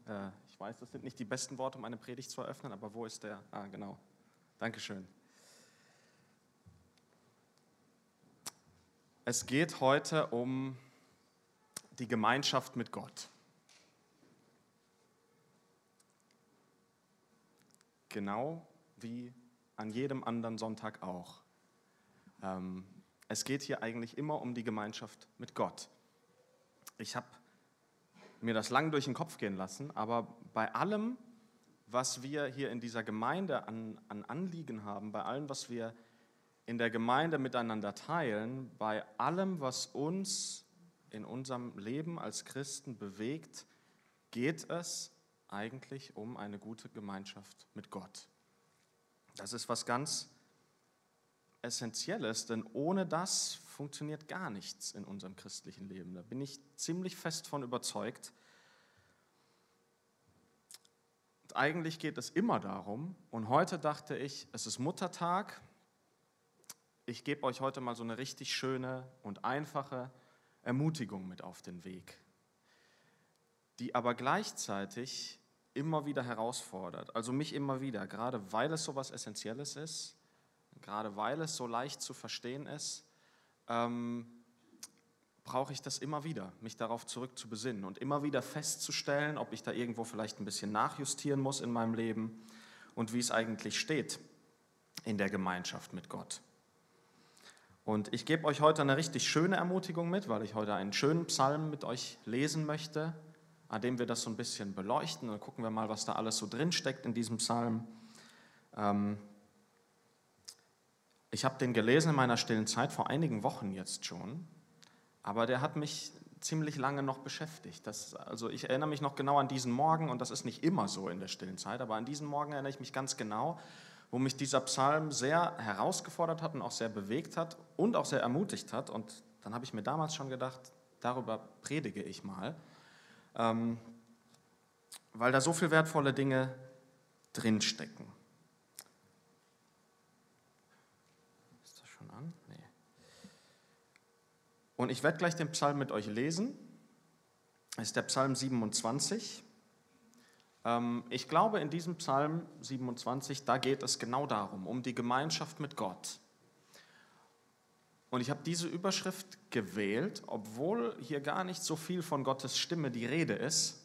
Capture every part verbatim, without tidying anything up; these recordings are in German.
Äh, ich weiß, das sind nicht die besten Worte, um eine Predigt zu eröffnen, aber wo ist der? Ah, genau. Dankeschön. Es geht heute um die Gemeinschaft mit Gott. Genau wie an jedem anderen Sonntag auch. Ähm, es geht hier eigentlich immer um die Gemeinschaft mit Gott. Ich habe mir das lang durch den Kopf gehen lassen, aber bei allem, was wir hier in dieser Gemeinde an, an Anliegen haben, bei allem, was wir in der Gemeinde miteinander teilen, bei allem, was uns in unserem Leben als Christen bewegt, geht es eigentlich um eine gute Gemeinschaft mit Gott. Das ist was ganz Essentielles, denn ohne das funktioniert gar nichts in unserem christlichen Leben. Da bin ich ziemlich fest von überzeugt. Und eigentlich geht es immer darum, und heute dachte ich, es ist Muttertag, ich gebe euch heute mal so eine richtig schöne und einfache Ermutigung mit auf den Weg, die aber gleichzeitig immer wieder herausfordert, also mich immer wieder, gerade weil es so was Essentielles ist, gerade weil es so leicht zu verstehen ist, ähm, brauche ich das immer wieder, mich darauf zurück zu besinnen und immer wieder festzustellen, ob ich da irgendwo vielleicht ein bisschen nachjustieren muss in meinem Leben und wie es eigentlich steht in der Gemeinschaft mit Gott. Und ich gebe euch heute eine richtig schöne Ermutigung mit, weil ich heute einen schönen Psalm mit euch lesen möchte, an dem wir das so ein bisschen beleuchten. Dann gucken wir mal, was da alles so drin steckt in diesem Psalm. Ähm, ich habe den gelesen in meiner stillen Zeit, vor einigen Wochen jetzt schon, aber der hat mich ziemlich lange noch beschäftigt. Das, also ich erinnere mich noch genau an diesen Morgen, und das ist nicht immer so in der stillen Zeit, aber an diesen Morgen erinnere ich mich ganz genau, wo mich dieser Psalm sehr herausgefordert hat und auch sehr bewegt hat und auch sehr ermutigt hat. Und dann habe ich mir damals schon gedacht, darüber predige ich mal, ähm, weil da so viele wertvolle Dinge drinstecken. Ist das schon an? Nee. Und ich werde gleich den Psalm mit euch lesen. Das ist der Psalm siebenundzwanzig. Ich glaube, in diesem Psalm siebenundzwanzig, da geht es genau darum, um die Gemeinschaft mit Gott. Und ich habe diese Überschrift gewählt, obwohl hier gar nicht so viel von Gottes Stimme die Rede ist.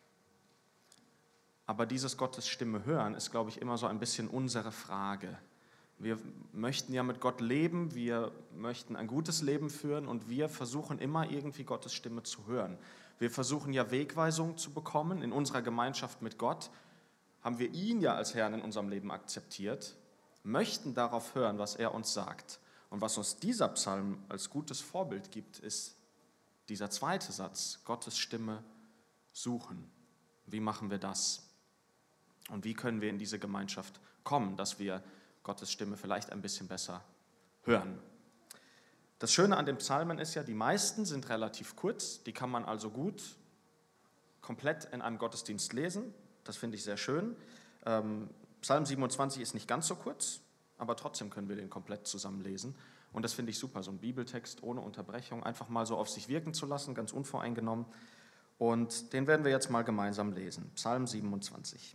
Aber dieses Gottes Stimme hören ist, glaube ich, immer so ein bisschen unsere Frage. Wir möchten ja mit Gott leben, wir möchten ein gutes Leben führen und wir versuchen immer irgendwie Gottes Stimme zu hören. Wir versuchen ja Wegweisung zu bekommen in unserer Gemeinschaft mit Gott. Haben wir ihn ja als Herrn in unserem Leben akzeptiert, möchten darauf hören, was er uns sagt. Und was uns dieser Psalm als gutes Vorbild gibt, ist dieser zweite Satz, Gottes Stimme suchen. Wie machen wir das? Und wie können wir in diese Gemeinschaft kommen, dass wir Gottes Stimme vielleicht ein bisschen besser hören? Das Schöne an den Psalmen ist ja, die meisten sind relativ kurz, die kann man also gut komplett in einem Gottesdienst lesen. Das finde ich sehr schön. Ähm, Psalm siebenundzwanzig ist nicht ganz so kurz, aber trotzdem können wir den komplett zusammen lesen. Und das finde ich super, so ein Bibeltext ohne Unterbrechung, einfach mal so auf sich wirken zu lassen, ganz unvoreingenommen. Und den werden wir jetzt mal gemeinsam lesen. Psalm siebenundzwanzig.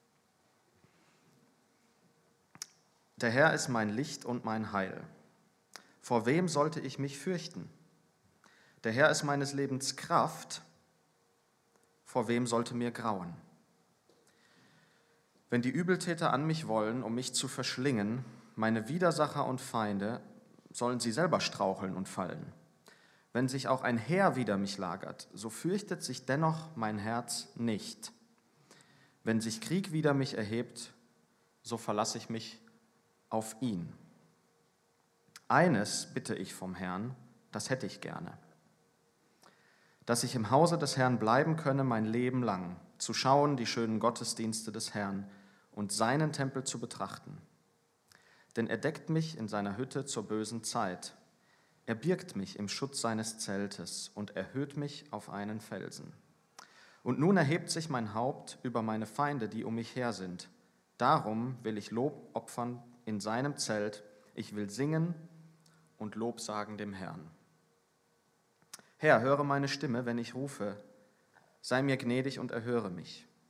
Der Herr ist mein Licht und mein Heil. Vor wem sollte ich mich fürchten? Der Herr ist meines Lebens Kraft. Vor wem sollte mir grauen? Wenn die Übeltäter an mich wollen, um mich zu verschlingen, meine Widersacher und Feinde, sollen sie selber straucheln und fallen. Wenn sich auch ein Heer wider mich lagert, so fürchtet sich dennoch mein Herz nicht. Wenn sich Krieg wider mich erhebt, so verlasse ich mich auf ihn. Eines bitte ich vom Herrn, das hätte ich gerne, dass ich im Hause des Herrn bleiben könne mein Leben lang, zu schauen die schönen Gottesdienste des Herrn und seinen Tempel zu betrachten. Denn er deckt mich in seiner Hütte zur bösen Zeit. Er birgt mich im Schutz seines Zeltes und erhöht mich auf einen Felsen. Und nun erhebt sich mein Haupt über meine Feinde, die um mich her sind. Darum will ich Lob opfern in seinem Zelt. Ich will singen und Lob sagen dem Herrn. Herr, höre meine Stimme, wenn ich rufe. Sei mir gnädig und erhöre mich.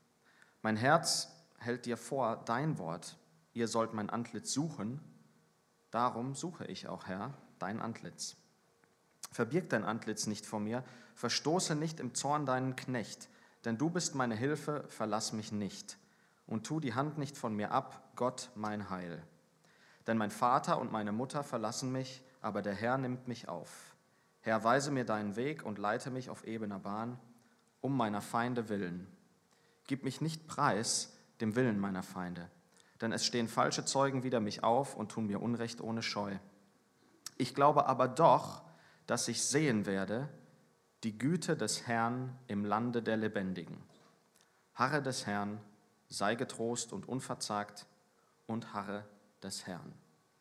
Mein Herz hält dir vor dein Wort, ihr sollt mein Antlitz suchen, darum suche ich auch, Herr, dein Antlitz. Verbirg dein Antlitz nicht vor mir, verstoße nicht im Zorn deinen Knecht, denn du bist meine Hilfe, verlass mich nicht. Und tu die Hand nicht von mir ab, Gott mein Heil. Denn mein Vater und meine Mutter verlassen mich, aber der Herr nimmt mich auf. Herr, weise mir deinen Weg und leite mich auf ebener Bahn, um meiner Feinde willen. Gib mich nicht preis dem Willen meiner Feinde, denn es stehen falsche Zeugen wider mich auf und tun mir Unrecht ohne Scheu. Ich glaube aber doch, dass ich sehen werde die Güte des Herrn im Lande der Lebendigen. Harre des Herrn, sei getrost und unverzagt und harre des Herrn.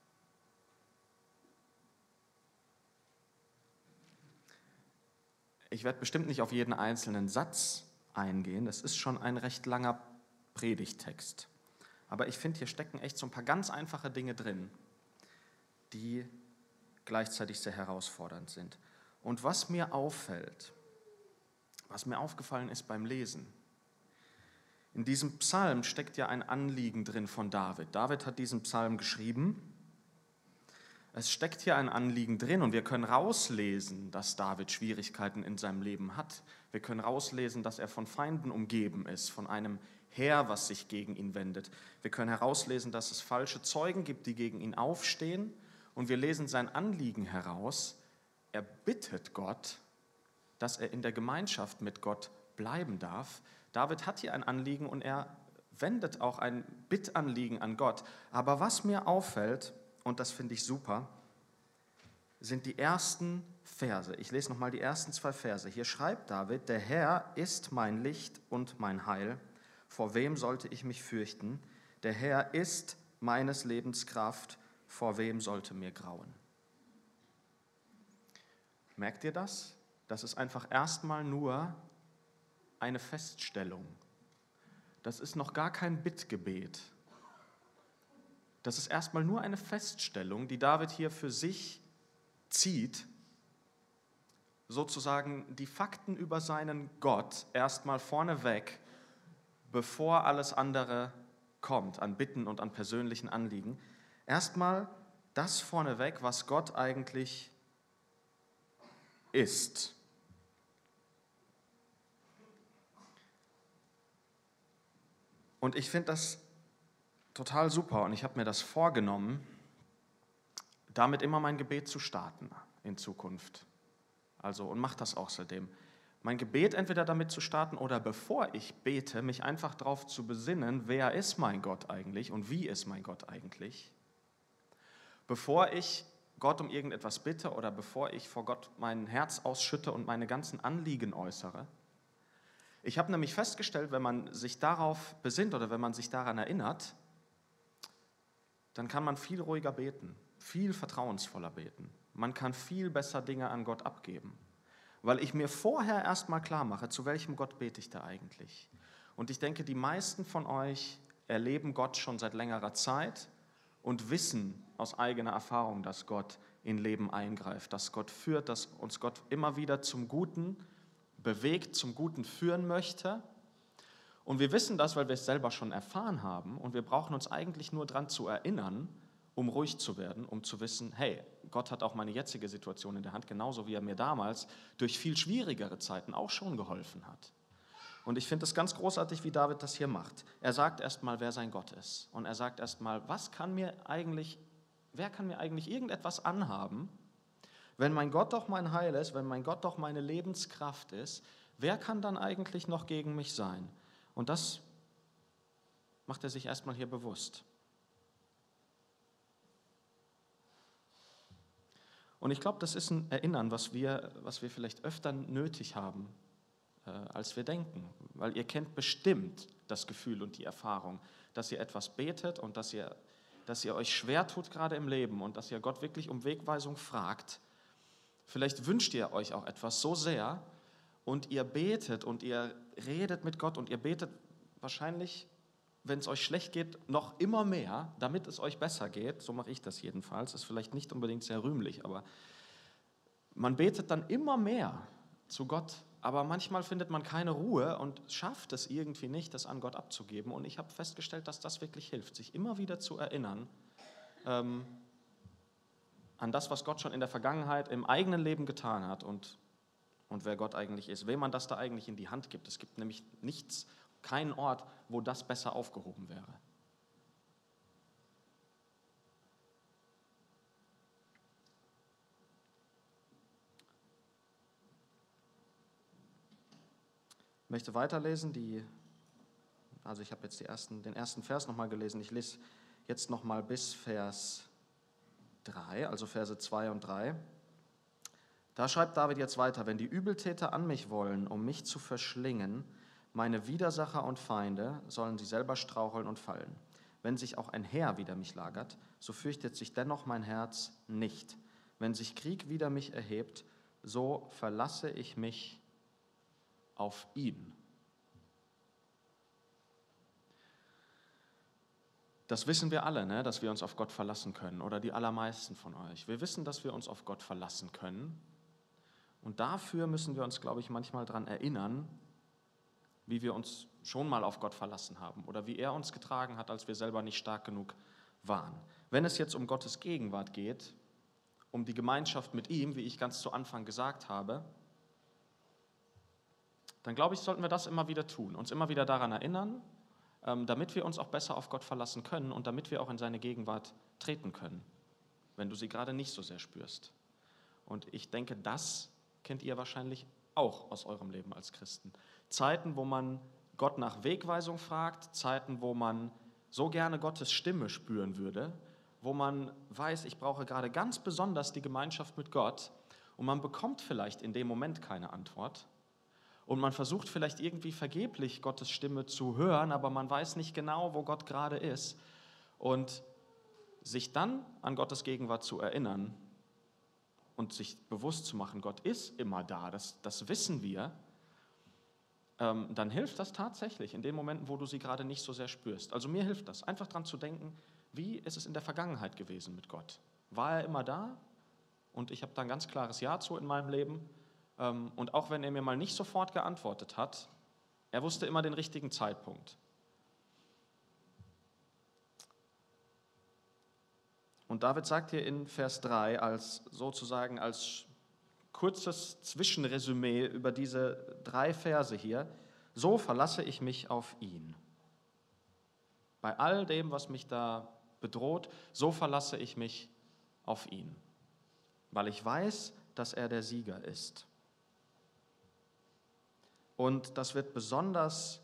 Ich werde bestimmt nicht auf jeden einzelnen Satz eingehen. Das ist schon ein recht langer Predigttext. Aber ich finde, hier stecken echt so ein paar ganz einfache Dinge drin, die gleichzeitig sehr herausfordernd sind. Und was mir auffällt, was mir aufgefallen ist beim Lesen, in diesem Psalm steckt ja ein Anliegen drin von David. David hat diesen Psalm geschrieben. Es steckt hier ein Anliegen drin und wir können rauslesen, dass David Schwierigkeiten in seinem Leben hat. Wir können rauslesen, dass er von Feinden umgeben ist, von einem Heer, was sich gegen ihn wendet. Wir können herauslesen, dass es falsche Zeugen gibt, die gegen ihn aufstehen. Und wir lesen sein Anliegen heraus. Er bittet Gott, dass er in der Gemeinschaft mit Gott bleiben darf. David hat hier ein Anliegen und er wendet auch ein Bittanliegen an Gott. Aber was mir auffällt, und das finde ich super, sind die ersten Verse. Ich lese nochmal die ersten zwei Verse. Hier schreibt David, der Herr ist mein Licht und mein Heil. Vor wem sollte ich mich fürchten? Der Herr ist meines Lebens Kraft. Vor wem sollte mir grauen? Merkt ihr das? Das ist einfach erstmal nur eine Feststellung. Das ist noch gar kein Bittgebet. Das ist erstmal nur eine Feststellung, die David hier für sich zieht, sozusagen die Fakten über seinen Gott erstmal vorneweg, bevor alles andere kommt an Bitten und an persönlichen Anliegen. Erstmal das vorneweg, was Gott eigentlich ist. Und ich finde das total super und ich habe mir das vorgenommen, damit immer mein Gebet zu starten in Zukunft. Also, und mache das auch seitdem. Mein Gebet entweder damit zu starten oder bevor ich bete, mich einfach darauf zu besinnen, wer ist mein Gott eigentlich und wie ist mein Gott eigentlich. Bevor ich Gott um irgendetwas bitte oder bevor ich vor Gott mein Herz ausschütte und meine ganzen Anliegen äußere. Ich habe nämlich festgestellt, wenn man sich darauf besinnt oder wenn man sich daran erinnert, dann kann man viel ruhiger beten, viel vertrauensvoller beten. Man kann viel besser Dinge an Gott abgeben, weil ich mir vorher erstmal klar mache, zu welchem Gott bete ich da eigentlich. Und ich denke, die meisten von euch erleben Gott schon seit längerer Zeit und wissen aus eigener Erfahrung, dass Gott in Leben eingreift, dass Gott führt, dass uns Gott immer wieder zum Guten bewegt, zum Guten führen möchte. Und wir wissen das, weil wir es selber schon erfahren haben und wir brauchen uns eigentlich nur daran zu erinnern, um ruhig zu werden, um zu wissen, hey, Gott hat auch meine jetzige Situation in der Hand, genauso wie er mir damals durch viel schwierigere Zeiten auch schon geholfen hat. Und ich finde es ganz großartig, wie David das hier macht. Er sagt erstmal, wer sein Gott ist. Und er sagt erstmal, was kann mir eigentlich, wer kann mir eigentlich irgendetwas anhaben, wenn mein Gott doch mein Heil ist, wenn mein Gott doch meine Lebenskraft ist, wer kann dann eigentlich noch gegen mich sein? Und das macht er sich erstmal hier bewusst. Und ich glaube, das ist ein Erinnern, was wir, was wir vielleicht öfter nötig haben, äh, als wir denken. Weil ihr kennt bestimmt das Gefühl und die Erfahrung, dass ihr etwas betet und dass ihr, dass ihr euch schwer tut gerade im Leben und dass ihr Gott wirklich um Wegweisung fragt. Vielleicht wünscht ihr euch auch etwas so sehr und ihr betet und ihr redet mit Gott und ihr betet wahrscheinlich, wenn es euch schlecht geht, noch immer mehr, damit es euch besser geht. So mache ich das jedenfalls. Ist vielleicht nicht unbedingt sehr rühmlich, aber man betet dann immer mehr zu Gott aber manchmal findet man keine Ruhe und schafft es irgendwie nicht, das an Gott abzugeben. Und ich habe festgestellt, dass das wirklich hilft, sich immer wieder zu erinnern ähm, an das, was Gott schon in der Vergangenheit im eigenen Leben getan hat und, und wer Gott eigentlich ist, wem man das da eigentlich in die Hand gibt. Es gibt nämlich nichts, keinen Ort, wo das besser aufgehoben wäre. Ich möchte weiterlesen, die, also ich habe jetzt die ersten, den ersten Vers nochmal gelesen, ich lese jetzt nochmal bis Vers drei, also Verse zwei und drei. Da schreibt David jetzt weiter: Wenn die Übeltäter an mich wollen, um mich zu verschlingen, meine Widersacher und Feinde, sollen sie selber straucheln und fallen. Wenn sich auch ein Heer wider mich lagert, so fürchtet sich dennoch mein Herz nicht. Wenn sich Krieg wider mich erhebt, so verlasse ich mich auf ihn. Das wissen wir alle, ne, dass wir uns auf Gott verlassen können, oder die allermeisten von euch. Wir wissen, dass wir uns auf Gott verlassen können. Und dafür müssen wir uns, glaube ich, manchmal daran erinnern, wie wir uns schon mal auf Gott verlassen haben oder wie er uns getragen hat, als wir selber nicht stark genug waren. Wenn es jetzt um Gottes Gegenwart geht, um die Gemeinschaft mit ihm, wie ich ganz zu Anfang gesagt habe, dann glaube ich, sollten wir das immer wieder tun, uns immer wieder daran erinnern, damit wir uns auch besser auf Gott verlassen können und damit wir auch in seine Gegenwart treten können, wenn du sie gerade nicht so sehr spürst. Und ich denke, das kennt ihr wahrscheinlich auch aus eurem Leben als Christen. Zeiten, wo man Gott nach Wegweisung fragt, Zeiten, wo man so gerne Gottes Stimme spüren würde, wo man weiß, ich brauche gerade ganz besonders die Gemeinschaft mit Gott und man bekommt vielleicht in dem Moment keine Antwort. Und man versucht vielleicht irgendwie vergeblich Gottes Stimme zu hören, aber man weiß nicht genau, wo Gott gerade ist. Und sich dann an Gottes Gegenwart zu erinnern und sich bewusst zu machen, Gott ist immer da, das, das wissen wir, ähm, dann hilft das tatsächlich in den Momenten, wo du sie gerade nicht so sehr spürst. Also mir hilft das, einfach dran zu denken, wie ist es in der Vergangenheit gewesen mit Gott? War er immer da? Und ich habe da ein ganz klares Ja zu in meinem Leben. Und auch wenn er mir mal nicht sofort geantwortet hat, er wusste immer den richtigen Zeitpunkt. Und David sagt hier in Vers drei, als sozusagen als kurzes Zwischenresümee über diese drei Verse hier: So verlasse ich mich auf ihn. Bei all dem, was mich da bedroht, so verlasse ich mich auf ihn, weil ich weiß, dass er der Sieger ist. Und das wird besonders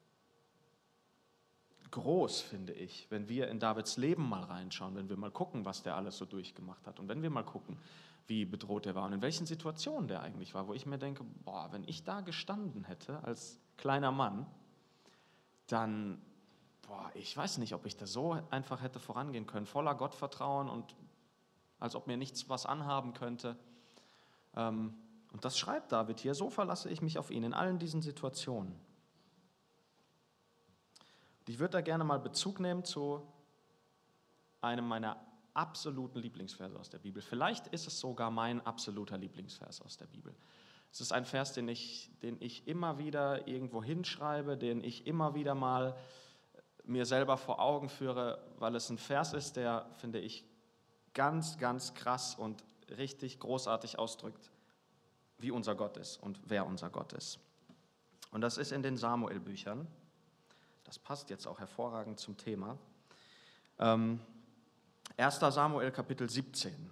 groß, finde ich, wenn wir in Davids Leben mal reinschauen, wenn wir mal gucken, was der alles so durchgemacht hat und wenn wir mal gucken, wie bedroht er war und in welchen Situationen der eigentlich war, wo ich mir denke, boah, wenn ich da gestanden hätte als kleiner Mann, dann, boah, ich weiß nicht, ob ich da so einfach hätte vorangehen können, voller Gottvertrauen und als ob mir nichts was anhaben könnte. Ähm, Und das schreibt David hier: So verlasse ich mich auf ihn in allen diesen Situationen. Und ich würde da gerne mal Bezug nehmen zu einem meiner absoluten Lieblingsverse aus der Bibel. Vielleicht ist es sogar mein absoluter Lieblingsvers aus der Bibel. Es ist ein Vers, den ich, den ich immer wieder irgendwo hinschreibe, den ich immer wieder mal mir selber vor Augen führe, weil es ein Vers ist, der, finde ich, ganz, ganz krass und richtig großartig ausdrückt, wie unser Gott ist und wer unser Gott ist. Und das ist in den Samuel-Büchern. Das passt jetzt auch hervorragend zum Thema. Ähm, erster Samuel, Kapitel siebzehn.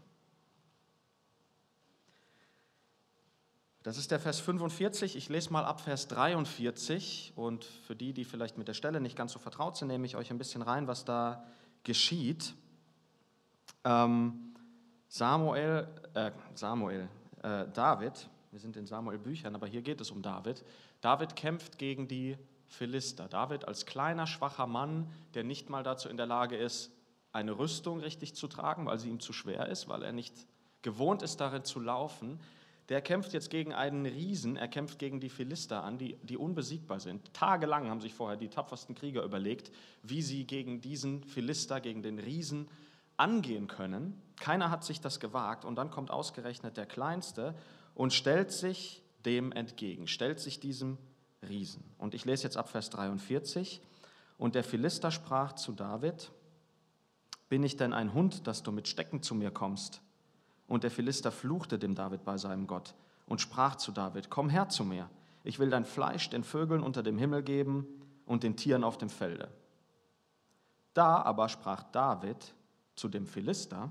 Das ist der Vers fünfundvierzig. Ich lese mal ab Vers dreiundvierzig. Und für die, die vielleicht mit der Stelle nicht ganz so vertraut sind, nehme ich euch ein bisschen rein, was da geschieht. Ähm, Samuel, äh, Samuel, äh, David, wir sind in Samuel-Büchern, aber hier geht es um David. David kämpft gegen die Philister. David als kleiner, schwacher Mann, der nicht mal dazu in der Lage ist, eine Rüstung richtig zu tragen, weil sie ihm zu schwer ist, weil er nicht gewohnt ist, darin zu laufen, der kämpft jetzt gegen einen Riesen, er kämpft gegen die Philister an, die, die unbesiegbar sind. Tagelang haben sich vorher die tapfersten Krieger überlegt, wie sie gegen diesen Philister, gegen den Riesen angehen können. Keiner hat sich das gewagt und dann kommt ausgerechnet der Kleinste und stellt sich dem entgegen, stellt sich diesem Riesen. Und ich lese jetzt ab Vers dreiundvierzig. Und der Philister sprach zu David: Bin ich denn ein Hund, dass du mit Stecken zu mir kommst? Und der Philister fluchte dem David bei seinem Gott und sprach zu David: Komm her zu mir, ich will dein Fleisch den Vögeln unter dem Himmel geben und den Tieren auf dem Felde. Da aber sprach David zu dem Philister: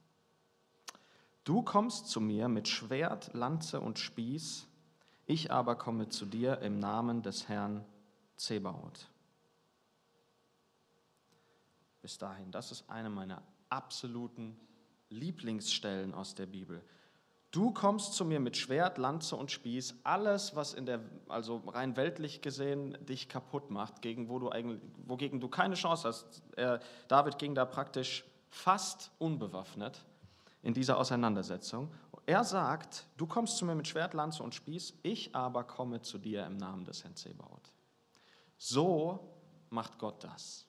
Du kommst zu mir mit Schwert, Lanze und Spieß, ich aber komme zu dir im Namen des Herrn Zebaoth. Bis dahin, das ist eine meiner absoluten Lieblingsstellen aus der Bibel. Du kommst zu mir mit Schwert, Lanze und Spieß, alles, was in der, also rein weltlich gesehen, dich kaputt macht, gegen wo du eigentlich, wogegen du keine Chance hast. Er, David ging da praktisch fast unbewaffnet in dieser Auseinandersetzung. Er sagt, du kommst zu mir mit Schwert, Lanze und Spieß, ich aber komme zu dir im Namen des Herrn Zebaoth. So macht Gott das.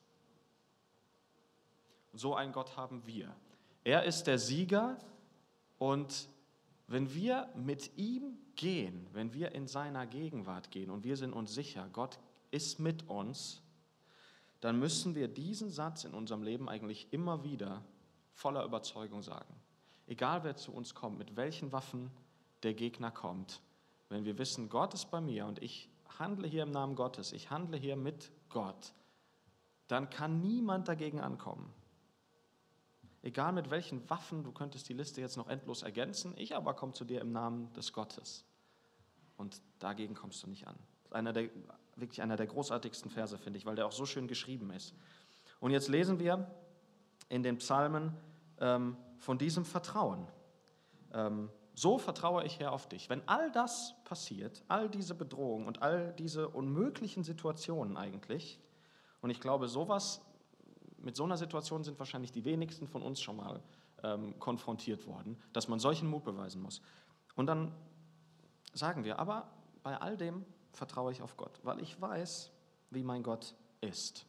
So einen Gott haben wir. Er ist der Sieger und wenn wir mit ihm gehen, wenn wir in seiner Gegenwart gehen und wir sind uns sicher, Gott ist mit uns, dann müssen wir diesen Satz in unserem Leben eigentlich immer wieder voller Überzeugung sagen. Egal wer zu uns kommt, mit welchen Waffen der Gegner kommt, wenn wir wissen, Gott ist bei mir und ich handle hier im Namen Gottes, ich handle hier mit Gott, dann kann niemand dagegen ankommen. Egal mit welchen Waffen, du könntest die Liste jetzt noch endlos ergänzen, ich aber komme zu dir im Namen des Gottes. Und dagegen kommst du nicht an. Das ist einer der, wirklich einer der großartigsten Verse, finde ich, weil der auch so schön geschrieben ist. Und jetzt lesen wir in den Psalmen ähm, von diesem Vertrauen. Ähm, so vertraue ich, Herr, auf dich. Wenn all das passiert, all diese Bedrohungen und all diese unmöglichen Situationen eigentlich, und ich glaube, sowas Mit so einer Situation sind wahrscheinlich die wenigsten von uns schon mal ähm, konfrontiert worden, dass man solchen Mut beweisen muss. Und dann sagen wir, aber bei all dem vertraue ich auf Gott, weil ich weiß, wie mein Gott ist.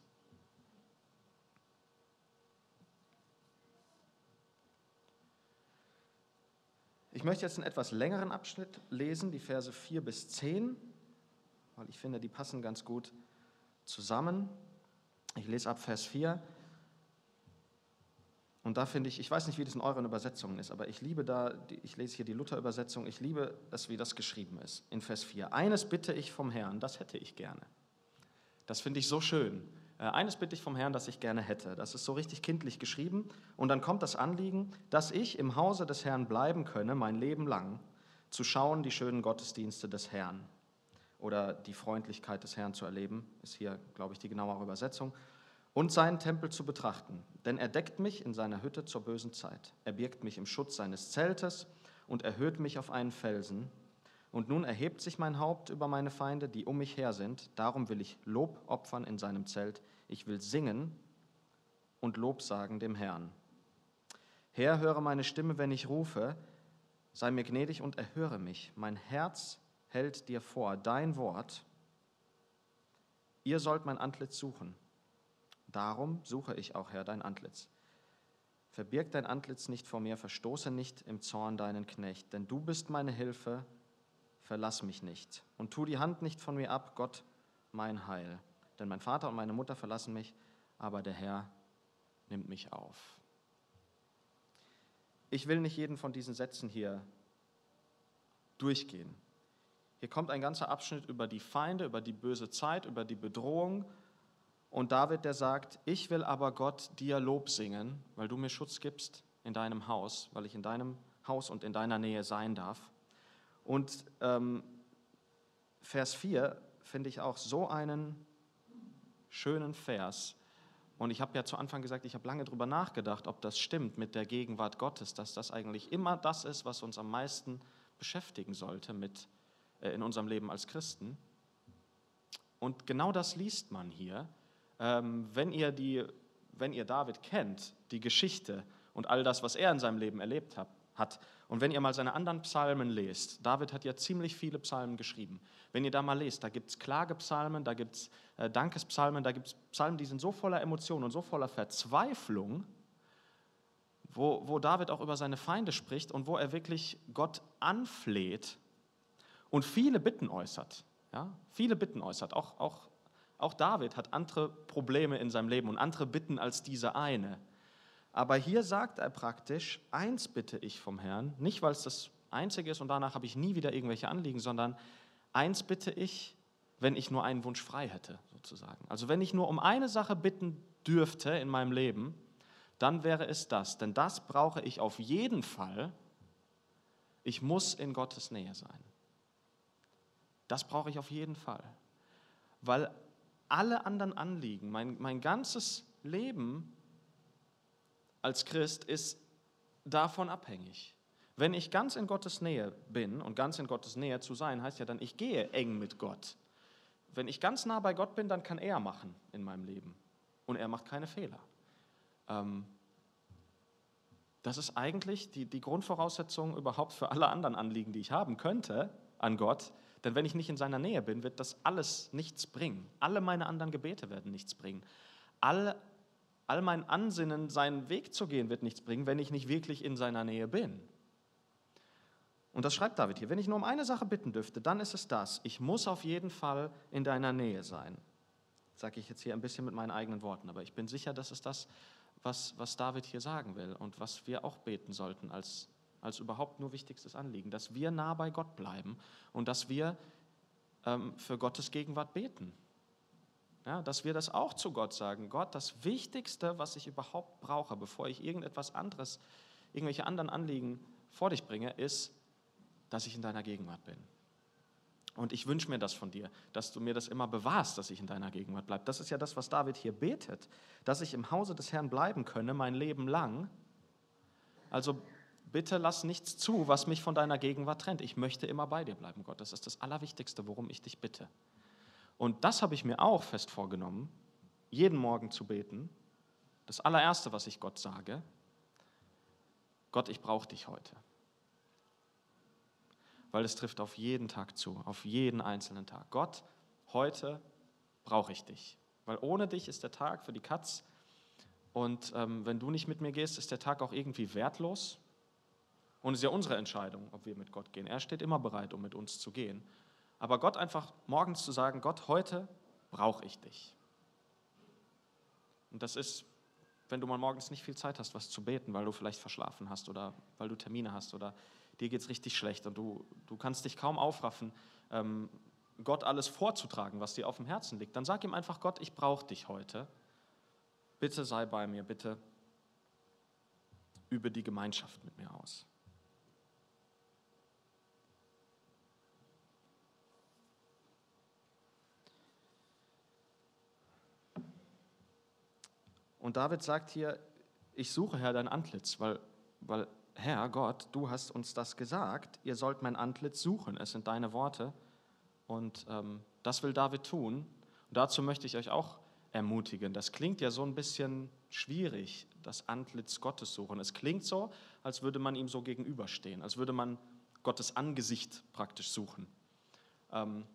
Ich möchte jetzt einen etwas längeren Abschnitt lesen, die Verse vier bis zehn, weil ich finde, die passen ganz gut zusammen. Ich lese ab Vers vier. Und da finde ich, ich weiß nicht, wie das in euren Übersetzungen ist, aber ich liebe da, ich lese hier die Luther-Übersetzung, ich liebe es, wie das geschrieben ist. In Vers vier. Eines bitte ich vom Herrn, das hätte ich gerne. Das finde ich so schön. Eines bitte ich vom Herrn, das ich gerne hätte. Das ist so richtig kindlich geschrieben. Und dann kommt das Anliegen, dass ich im Hause des Herrn bleiben könne, mein Leben lang, zu schauen die schönen Gottesdienste des Herrn. Oder die Freundlichkeit des Herrn zu erleben, ist hier, glaube ich, die genauere Übersetzung. Und seinen Tempel zu betrachten, denn er deckt mich in seiner Hütte zur bösen Zeit. Er birgt mich im Schutz seines Zeltes und erhöht mich auf einen Felsen. Und nun erhebt sich mein Haupt über meine Feinde, die um mich her sind. Darum will ich Lob opfern in seinem Zelt. Ich will singen und Lob sagen dem Herrn. Herr, höre meine Stimme, wenn ich rufe. Sei mir gnädig und erhöre mich. Mein Herz hält dir vor, dein Wort. Ihr sollt mein Antlitz suchen. Darum suche ich auch, Herr, dein Antlitz. Verbirg dein Antlitz nicht vor mir, verstoße nicht im Zorn deinen Knecht, denn du bist meine Hilfe, verlass mich nicht. Und tu die Hand nicht von mir ab, Gott, mein Heil. Denn mein Vater und meine Mutter verlassen mich, aber der Herr nimmt mich auf. Ich will nicht jeden von diesen Sätzen hier durchgehen. Hier kommt ein ganzer Abschnitt über die Feinde, über die böse Zeit, über die Bedrohung. Und David, der sagt, ich will aber Gott dir Lob singen, weil du mir Schutz gibst in deinem Haus, weil ich in deinem Haus und in deiner Nähe sein darf. Und ähm, Vers vier finde ich auch so einen schönen Vers. Und ich habe ja zu Anfang gesagt, ich habe lange darüber nachgedacht, ob das stimmt mit der Gegenwart Gottes, dass das eigentlich immer das ist, was uns am meisten beschäftigen sollte mit, äh, in unserem Leben als Christen. Und genau das liest man hier. Ähm, wenn ihr die, wenn ihr David kennt, die Geschichte und all das, was er in seinem Leben erlebt hat, hat, und wenn ihr mal seine anderen Psalmen lest, David hat ja ziemlich viele Psalmen geschrieben, wenn ihr da mal lest, da gibt es Klagepsalmen, da gibt es äh, Dankespsalmen, da gibt es Psalmen, die sind so voller Emotionen und so voller Verzweiflung, wo, wo David auch über seine Feinde spricht und wo er wirklich Gott anfleht. und viele Bitten äußert. Ja? Viele Bitten äußert. Auch, auch, auch David hat andere Probleme in seinem Leben und andere Bitten als diese eine. Aber hier sagt er praktisch, eins bitte ich vom Herrn, nicht weil es das Einzige ist und danach habe ich nie wieder irgendwelche Anliegen, sondern eins bitte ich, wenn ich nur einen Wunsch frei hätte, sozusagen. Also wenn ich nur um eine Sache bitten dürfte in meinem Leben, dann wäre es das. Denn das brauche ich auf jeden Fall. Ich muss in Gottes Nähe sein. Das brauche ich auf jeden Fall. Weil alle anderen Anliegen, mein, mein ganzes Leben als Christ ist davon abhängig. Wenn ich ganz in Gottes Nähe bin, und ganz in Gottes Nähe zu sein, heißt ja dann, ich gehe eng mit Gott. Wenn ich ganz nah bei Gott bin, dann kann er machen in meinem Leben. Und er macht keine Fehler. Ähm, das ist eigentlich die, die Grundvoraussetzung überhaupt für alle anderen Anliegen, die ich haben könnte an Gott. Denn wenn ich nicht in seiner Nähe bin, wird das alles nichts bringen. Alle meine anderen Gebete werden nichts bringen. All, all mein Ansinnen, seinen Weg zu gehen, wird nichts bringen, wenn ich nicht wirklich in seiner Nähe bin. Und das schreibt David hier. Wenn ich nur um eine Sache bitten dürfte, dann ist es das. Ich muss auf jeden Fall in deiner Nähe sein. Das sage ich jetzt hier ein bisschen mit meinen eigenen Worten, aber ich bin sicher, das ist das, was, was David hier sagen will und was wir auch beten sollten als, als überhaupt nur wichtigstes Anliegen, dass wir nah bei Gott bleiben und dass wir ähm, für Gottes Gegenwart beten. Ja, dass wir das auch zu Gott sagen. Gott, das Wichtigste, was ich überhaupt brauche, bevor ich irgendetwas anderes, irgendwelche anderen Anliegen vor dich bringe, ist, dass ich in deiner Gegenwart bin. Und ich wünsche mir das von dir, dass du mir das immer bewahrst, dass ich in deiner Gegenwart bleibe. Das ist ja das, was David hier betet, dass ich im Hause des Herrn bleiben könne, mein Leben lang. Also bitte lass nichts zu, was mich von deiner Gegenwart trennt. Ich möchte immer bei dir bleiben, Gott. Das ist das Allerwichtigste, worum ich dich bitte. Und das habe ich mir auch fest vorgenommen, jeden Morgen zu beten. Das allererste, was ich Gott sage, Gott, ich brauche dich heute. Weil es trifft auf jeden Tag zu, auf jeden einzelnen Tag. Gott, heute brauche ich dich. Weil ohne dich ist der Tag für die Katz. Und ähm, wenn du nicht mit mir gehst, ist der Tag auch irgendwie wertlos. Und es ist ja unsere Entscheidung, ob wir mit Gott gehen. Er steht immer bereit, um mit uns zu gehen. Aber Gott einfach morgens zu sagen, Gott, heute brauche ich dich. Und das ist, wenn du mal morgens nicht viel Zeit hast, was zu beten, weil du vielleicht verschlafen hast oder weil du Termine hast oder dir geht es richtig schlecht und du, du kannst dich kaum aufraffen, ähm, Gott alles vorzutragen, was dir auf dem Herzen liegt, dann sag ihm einfach, Gott, ich brauche dich heute. Bitte sei bei mir, bitte übe die Gemeinschaft mit mir aus. Und David sagt hier, ich suche, Herr, dein Antlitz, weil, weil Herr Gott, du hast uns das gesagt, ihr sollt mein Antlitz suchen, es sind deine Worte und ähm, das will David tun. Und dazu möchte ich euch auch ermutigen. Das klingt ja so ein bisschen schwierig, das Antlitz Gottes suchen. Es klingt so, als würde man ihm so gegenüberstehen, als würde man Gottes Angesicht praktisch suchen. Ähm,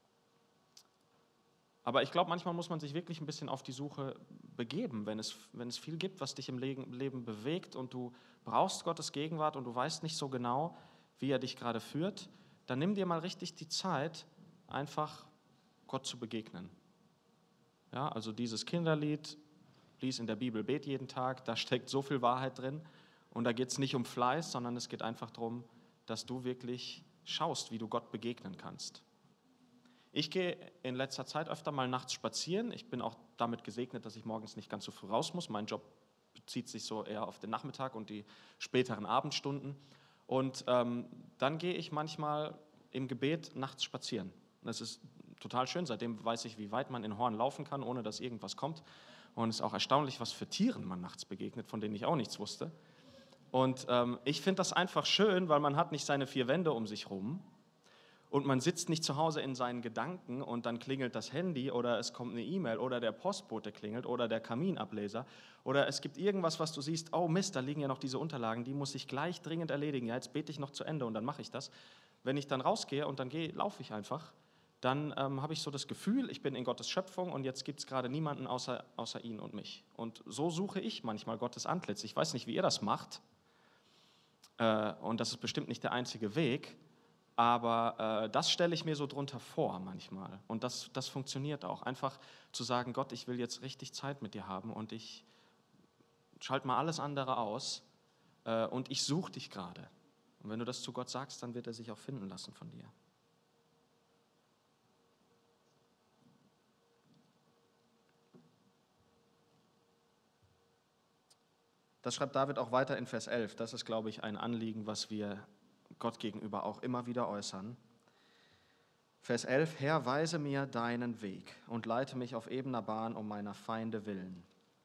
aber ich glaube, manchmal muss man sich wirklich ein bisschen auf die Suche begeben, wenn es, wenn es viel gibt, was dich im Leben bewegt und du brauchst Gottes Gegenwart und du weißt nicht so genau, wie er dich gerade führt, dann nimm dir mal richtig die Zeit, einfach Gott zu begegnen. Ja, also dieses Kinderlied, lies in der Bibel, bet jeden Tag, da steckt so viel Wahrheit drin und da geht es nicht um Fleiß, sondern es geht einfach darum, dass du wirklich schaust, wie du Gott begegnen kannst. Ich gehe in letzter Zeit öfter mal nachts spazieren. Ich bin auch damit gesegnet, dass ich morgens nicht ganz so früh raus muss. Mein Job bezieht sich so eher auf den Nachmittag und die späteren Abendstunden. Und ähm, dann gehe ich manchmal im Gebet nachts spazieren. Das ist total schön. Seitdem weiß ich, wie weit man in Horn laufen kann, ohne dass irgendwas kommt. Und es ist auch erstaunlich, was für Tieren man nachts begegnet, von denen ich auch nichts wusste. Und ähm, ich finde das einfach schön, weil man hat nicht seine vier Wände um sich rum. Und man sitzt nicht zu Hause in seinen Gedanken und dann klingelt das Handy oder es kommt eine E-Mail oder der Postbote klingelt oder der Kaminableser oder es gibt irgendwas, was du siehst, oh Mist, da liegen ja noch diese Unterlagen, die muss ich gleich dringend erledigen, ja, jetzt bete ich noch zu Ende und dann mache ich das. Wenn ich dann rausgehe und dann gehe, laufe ich einfach, dann ähm, habe ich so das Gefühl, ich bin in Gottes Schöpfung und jetzt gibt es gerade niemanden außer, außer ihn und mich. Und so suche ich manchmal Gottes Antlitz. Ich weiß nicht, wie ihr das macht äh, und das ist bestimmt nicht der einzige Weg. Aber äh, das stelle ich mir so drunter vor manchmal. Und das, das funktioniert auch. Einfach zu sagen, Gott, ich will jetzt richtig Zeit mit dir haben und ich schalte mal alles andere aus äh, und ich suche dich gerade. Und wenn du das zu Gott sagst, dann wird er sich auch finden lassen von dir. Das schreibt David auch weiter in Vers elf. Das ist, glaube ich, ein Anliegen, was wir Gott gegenüber auch immer wieder äußern. Vers elf, Herr, weise mir deinen Weg und leite mich auf ebener Bahn um meiner Feinde willen.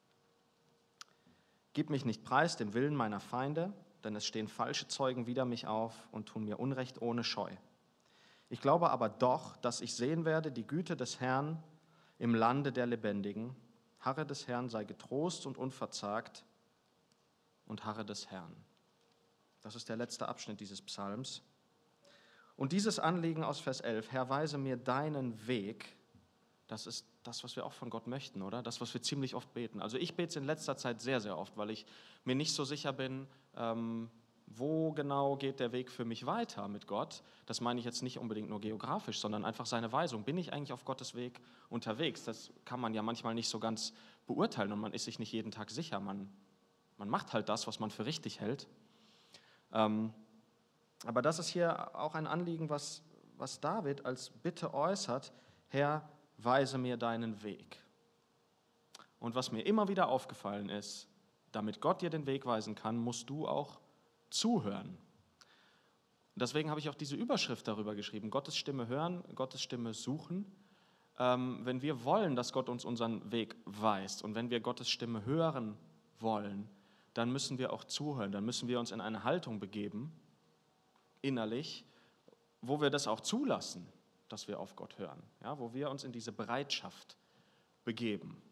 Gib mich nicht preis dem Willen meiner Feinde, denn es stehen falsche Zeugen wider mich auf und tun mir Unrecht ohne Scheu. Ich glaube aber doch, dass ich sehen werde die Güte des Herrn im Lande der Lebendigen. Harre des Herrn sei getrost und unverzagt und harre des Herrn. Das ist der letzte Abschnitt dieses Psalms. Und dieses Anliegen aus Vers elf, Herr, weise mir deinen Weg, das ist das, was wir auch von Gott möchten, oder? Das, was wir ziemlich oft beten. Also ich bete es in letzter Zeit sehr, sehr oft, weil ich mir nicht so sicher bin, ähm, wo genau geht der Weg für mich weiter mit Gott. Das meine ich jetzt nicht unbedingt nur geografisch, sondern einfach seine Weisung. Bin ich eigentlich auf Gottes Weg unterwegs? Das kann man ja manchmal nicht so ganz beurteilen und man ist sich nicht jeden Tag sicher. Man, man macht halt das, was man für richtig hält. Ähm, Aber das ist hier auch ein Anliegen, was, was David als Bitte äußert, Herr, weise mir deinen Weg. Und was mir immer wieder aufgefallen ist, damit Gott dir den Weg weisen kann, musst du auch zuhören. Und deswegen habe ich auch diese Überschrift darüber geschrieben, Gottes Stimme hören, Gottes Stimme suchen. Ähm, wenn wir wollen, dass Gott uns unseren Weg weist und wenn wir Gottes Stimme hören wollen, dann müssen wir auch zuhören, dann müssen wir uns in eine Haltung begeben, innerlich, wo wir das auch zulassen, dass wir auf Gott hören, ja, wo wir uns in diese Bereitschaft begeben.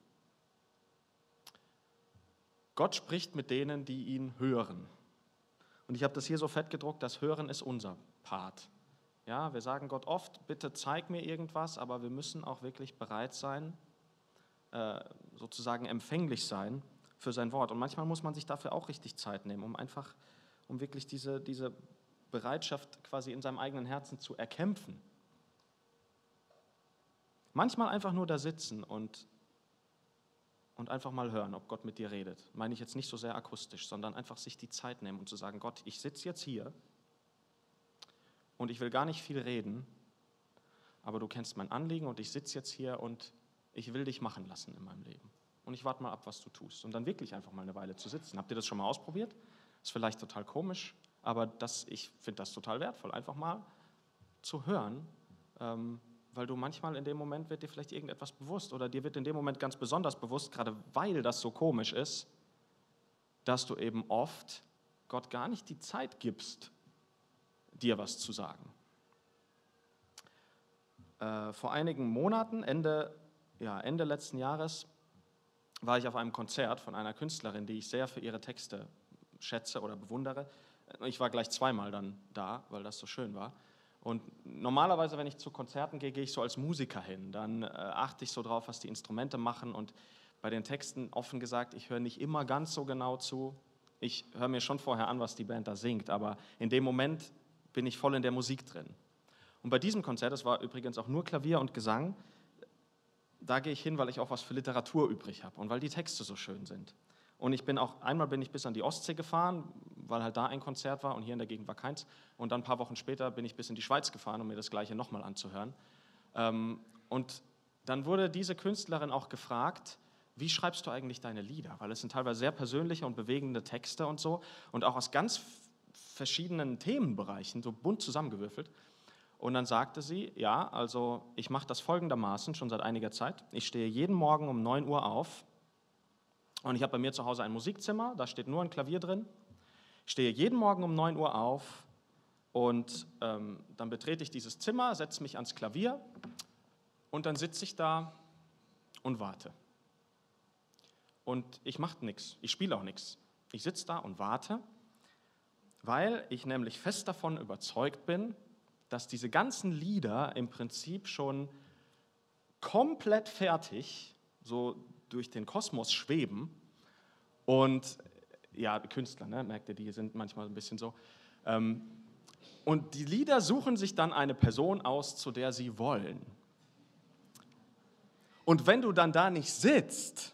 Gott spricht mit denen, die ihn hören. Und ich habe das hier so fett gedruckt, das Hören ist unser Part. Ja, wir sagen Gott oft, bitte zeig mir irgendwas, aber wir müssen auch wirklich bereit sein, äh, sozusagen empfänglich sein für sein Wort. Und manchmal muss man sich dafür auch richtig Zeit nehmen, um einfach, um wirklich diese, diese Bereitschaft quasi in seinem eigenen Herzen zu erkämpfen. Manchmal einfach nur da sitzen und, und einfach mal hören, ob Gott mit dir redet. Meine ich jetzt nicht so sehr akustisch, sondern einfach sich die Zeit nehmen und zu sagen, Gott, ich sitze jetzt hier und ich will gar nicht viel reden, aber du kennst mein Anliegen und ich sitze jetzt hier und ich will dich machen lassen in meinem Leben. Und ich warte mal ab, was du tust. Und dann wirklich einfach mal eine Weile zu sitzen. Habt ihr das schon mal ausprobiert? Ist vielleicht total komisch, aber das, ich finde das total wertvoll, einfach mal zu hören, ähm, weil du manchmal in dem Moment wird dir vielleicht irgendetwas bewusst oder dir wird in dem Moment ganz besonders bewusst, gerade weil das so komisch ist, dass du eben oft Gott gar nicht die Zeit gibst, dir was zu sagen. Äh, vor einigen Monaten, Ende, ja, Ende letzten Jahres, war ich auf einem Konzert von einer Künstlerin, die ich sehr für ihre Texte schätze oder bewundere. Ich war gleich zweimal dann da, weil das so schön war. Und normalerweise, wenn ich zu Konzerten gehe, gehe ich so als Musiker hin. Dann äh, achte ich so drauf, was die Instrumente machen. Und bei den Texten, offen gesagt, ich höre nicht immer ganz so genau zu. Ich höre mir schon vorher an, was die Band da singt. Aber in dem Moment bin ich voll in der Musik drin. Und bei diesem Konzert, das war übrigens auch nur Klavier und Gesang, da gehe ich hin, weil ich auch was für Literatur übrig habe und weil die Texte so schön sind. Und ich bin auch, einmal bin ich bis an die Ostsee gefahren, weil halt da ein Konzert war und hier in der Gegend war keins. Und dann ein paar Wochen später bin ich bis in die Schweiz gefahren, um mir das Gleiche nochmal anzuhören. Und dann wurde diese Künstlerin auch gefragt, wie schreibst du eigentlich deine Lieder? Weil es sind teilweise sehr persönliche und bewegende Texte und so und auch aus ganz verschiedenen Themenbereichen, so bunt zusammengewürfelt. Und dann sagte sie, ja, also ich mache das folgendermaßen schon seit einiger Zeit. Ich stehe jeden Morgen um neun Uhr auf und ich habe bei mir zu Hause ein Musikzimmer, da steht nur ein Klavier drin. Ich stehe jeden Morgen um neun Uhr auf und ähm, dann betrete ich dieses Zimmer, setze mich ans Klavier und dann sitze ich da und warte. Und ich mache nichts, ich spiele auch nichts. Ich sitze da und warte, weil ich nämlich fest davon überzeugt bin, dass diese ganzen Lieder im Prinzip schon komplett fertig so durch den Kosmos schweben und ja, Künstler, ne, merkt ihr, die sind manchmal ein bisschen so. Ähm, Und die Lieder suchen sich dann eine Person aus, zu der sie wollen. Und wenn du dann da nicht sitzt,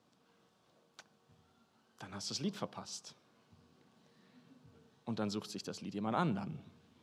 dann hast du das Lied verpasst. Und dann sucht sich das Lied jemand anderen.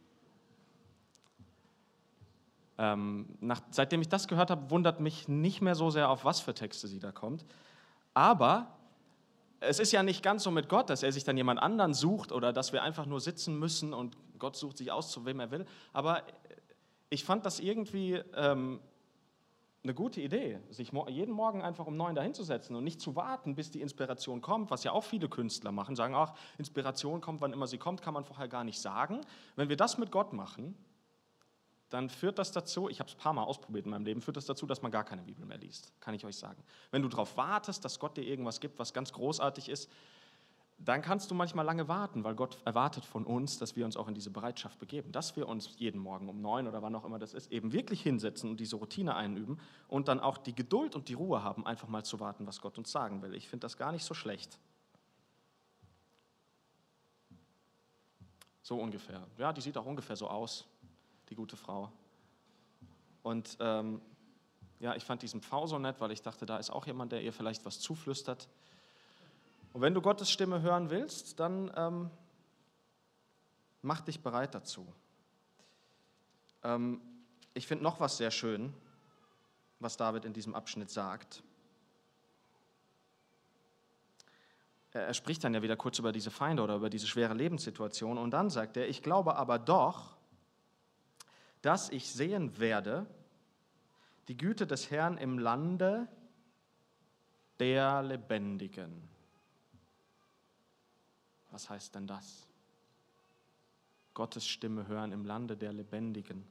Ähm, nach, seitdem ich das gehört habe, wundert mich nicht mehr so sehr, auf was für Texte sie da kommt. Aber es ist ja nicht ganz so mit Gott, dass er sich dann jemand anderen sucht oder dass wir einfach nur sitzen müssen und Gott sucht sich aus, zu wem er will. Aber ich fand das irgendwie ähm, eine gute Idee, sich jeden Morgen einfach um neun dahin zu setzen und nicht zu warten, bis die Inspiration kommt, was ja auch viele Künstler machen, sagen, ach, Inspiration kommt, wann immer sie kommt, kann man vorher gar nicht sagen. Wenn wir das mit Gott machen, dann führt das dazu, ich habe es ein paar Mal ausprobiert in meinem Leben, führt das dazu, dass man gar keine Bibel mehr liest, kann ich euch sagen. Wenn du darauf wartest, dass Gott dir irgendwas gibt, was ganz großartig ist, dann kannst du manchmal lange warten, weil Gott erwartet von uns, dass wir uns auch in diese Bereitschaft begeben, dass wir uns jeden Morgen um neun oder wann auch immer das ist, eben wirklich hinsetzen und diese Routine einüben und dann auch die Geduld und die Ruhe haben, einfach mal zu warten, was Gott uns sagen will. Ich finde das gar nicht so schlecht. So ungefähr. Ja, die sieht auch ungefähr so aus, die gute Frau. Und ähm, ja, ich fand diesen Pfau so nett, weil ich dachte, da ist auch jemand, der ihr vielleicht was zuflüstert. Und wenn du Gottes Stimme hören willst, dann ähm, mach dich bereit dazu. Ähm, ich finde noch was sehr schön, was David in diesem Abschnitt sagt. Er, er spricht dann ja wieder kurz über diese Feinde oder über diese schwere Lebenssituation und dann sagt er, ich glaube aber doch, dass ich sehen werde die Güte des Herrn im Lande der Lebendigen. Was heißt denn das? Gottes Stimme hören im Lande der Lebendigen.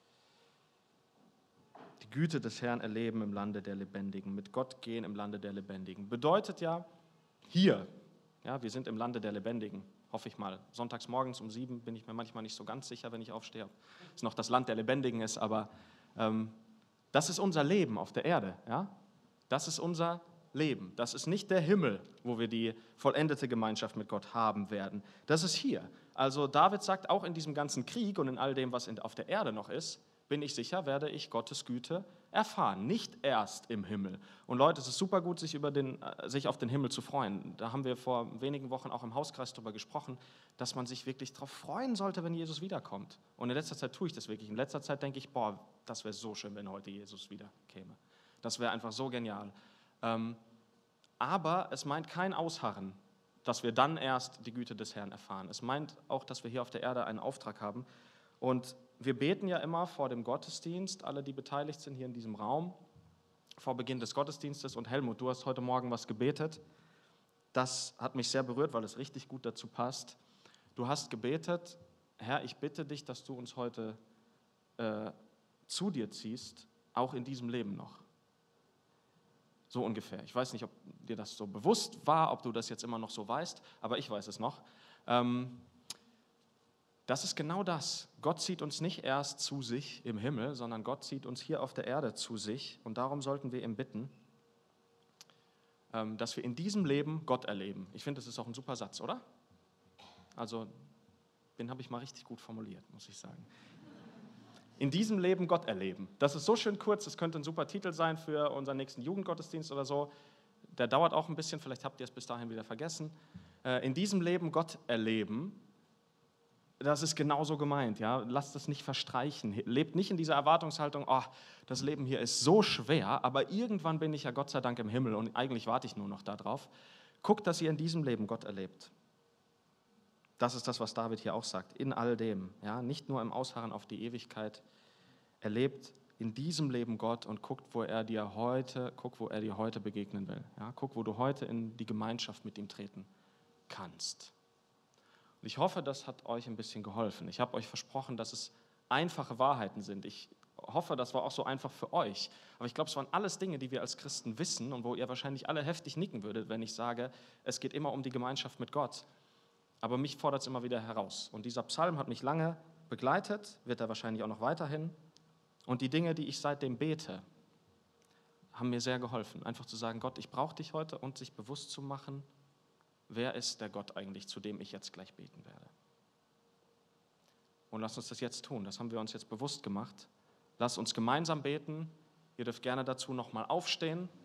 Die Güte des Herrn erleben im Lande der Lebendigen. Mit Gott gehen im Lande der Lebendigen. Bedeutet ja, hier, ja, wir sind im Lande der Lebendigen, hoffe ich mal. Sonntags morgens um sieben bin ich mir manchmal nicht so ganz sicher, wenn ich aufstehe, ob es noch das Land der Lebendigen ist, aber ähm, das ist unser Leben auf der Erde. Ja? Das ist unser Leben. Das ist nicht der Himmel, wo wir die vollendete Gemeinschaft mit Gott haben werden. Das ist hier. Also David sagt, auch in diesem ganzen Krieg und in all dem, was in, auf der Erde noch ist, bin ich sicher, werde ich Gottes Güte erfahren. Nicht erst im Himmel. Und Leute, es ist super gut, sich, über den, sich auf den Himmel zu freuen. Da haben wir vor wenigen Wochen auch im Hauskreis darüber gesprochen, dass man sich wirklich darauf freuen sollte, wenn Jesus wiederkommt. Und in letzter Zeit tue ich das wirklich. In letzter Zeit denke ich, boah, das wäre so schön, wenn heute Jesus wieder käme. Das wäre einfach so genial. Ähm, aber es meint kein Ausharren, dass wir dann erst die Güte des Herrn erfahren. Es meint auch, dass wir hier auf der Erde einen Auftrag haben. Und wir beten ja immer vor dem Gottesdienst, alle, die beteiligt sind hier in diesem Raum, vor Beginn des Gottesdienstes. Und Helmut, du hast heute Morgen was gebetet. Das hat mich sehr berührt, weil es richtig gut dazu passt. Du hast gebetet, Herr, ich bitte dich, dass du uns heute äh, zu dir ziehst, auch in diesem Leben noch. So ungefähr. Ich weiß nicht, ob dir das so bewusst war, ob du das jetzt immer noch so weißt, aber ich weiß es noch. Ähm, das ist genau das. Gott zieht uns nicht erst zu sich im Himmel, sondern Gott zieht uns hier auf der Erde zu sich. Und darum sollten wir ihn bitten, ähm, dass wir in diesem Leben Gott erleben. Ich finde, das ist auch ein super Satz, oder? Also, den habe ich mal richtig gut formuliert, muss ich sagen. In diesem Leben Gott erleben. Das ist so schön kurz, das könnte ein super Titel sein für unseren nächsten Jugendgottesdienst oder so. Der dauert auch ein bisschen, vielleicht habt ihr es bis dahin wieder vergessen. In diesem Leben Gott erleben, das ist genauso gemeint. Ja? Lasst es nicht verstreichen. Lebt nicht in dieser Erwartungshaltung, oh, das Leben hier ist so schwer, aber irgendwann bin ich ja Gott sei Dank im Himmel und eigentlich warte ich nur noch darauf. Guckt, dass ihr in diesem Leben Gott erlebt. Das ist das, was David hier auch sagt, in all dem. Ja? Nicht nur im Ausharren auf die Ewigkeit. Erlebt in diesem Leben Gott und guckt, wo er dir heute, guck, wo er dir heute begegnen will. Ja? Guck, wo du heute in die Gemeinschaft mit ihm treten kannst. Und ich hoffe, das hat euch ein bisschen geholfen. Ich habe euch versprochen, dass es einfache Wahrheiten sind. Ich hoffe, das war auch so einfach für euch. Aber ich glaube, es waren alles Dinge, die wir als Christen wissen und wo ihr wahrscheinlich alle heftig nicken würdet, wenn ich sage, es geht immer um die Gemeinschaft mit Gott. Aber mich fordert es immer wieder heraus. Und dieser Psalm hat mich lange begleitet, wird er wahrscheinlich auch noch weiterhin. Und die Dinge, die ich seitdem bete, haben mir sehr geholfen. Einfach zu sagen, Gott, ich brauche dich heute und sich bewusst zu machen, wer ist der Gott eigentlich, zu dem ich jetzt gleich beten werde. Und lasst uns das jetzt tun. Das haben wir uns jetzt bewusst gemacht. Lasst uns gemeinsam beten. Ihr dürft gerne dazu nochmal aufstehen.